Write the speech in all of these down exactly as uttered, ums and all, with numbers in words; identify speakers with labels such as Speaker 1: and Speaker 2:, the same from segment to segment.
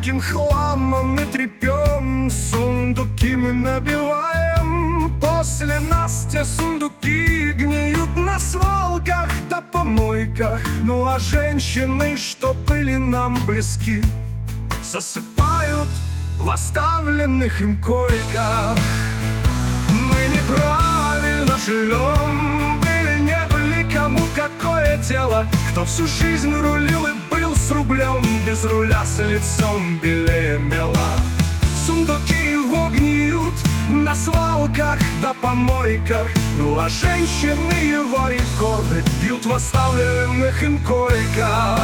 Speaker 1: Всяким хламом мы тряпем, сундуки мы набиваем. После нас те сундуки гниют на свалках да помойках. Ну а женщины, что были нам близки, засыпают в оставленных им койках. Мы неправильно живем, были не были, кому какое дело. Кто всю жизнь рулил и был с рублем, без руля с лицом белее мела. Сундуки его гниют на свалках да помойках. Ну а женщины его рекорды бьют в оставленных им койках.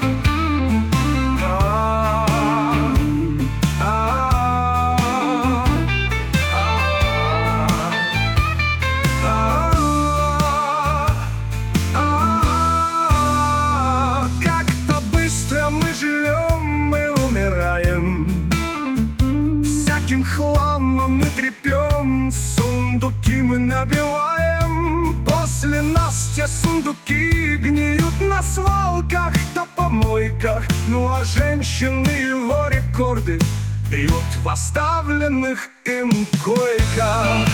Speaker 1: Всяким хламом мы тряпем, сундуки мы набиваем. После нас те сундуки гниют на свалках да помойках. Ну а женщины его рекорды бьют в оставленных им койках.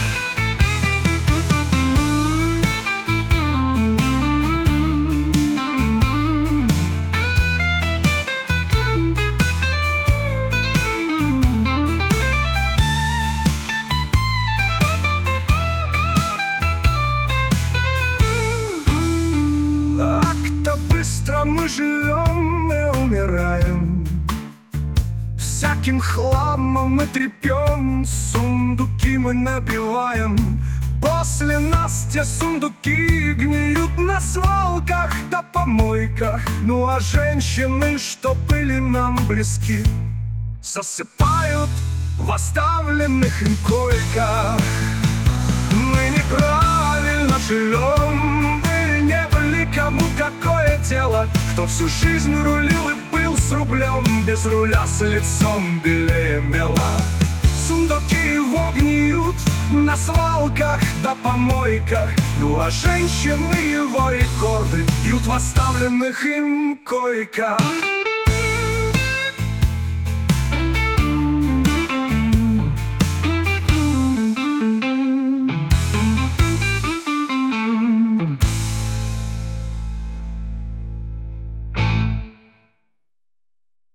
Speaker 1: Быстро мы живем и умираем. Всяким хламом мы тряпем, сундуки мы набиваем. После нас те сундуки гниют на свалках да помойках. Ну а женщины, что были нам близки, засыпают в оставленных им койках. Мы неправильно живем, были не были, кому какое дело. Кто всю жизнь рулил и был с рублем, без руля с лицом белее мела. Сундуки его гниют на свалках да помойках. Ну а женщины его рекорды бьют в оставленных им койках.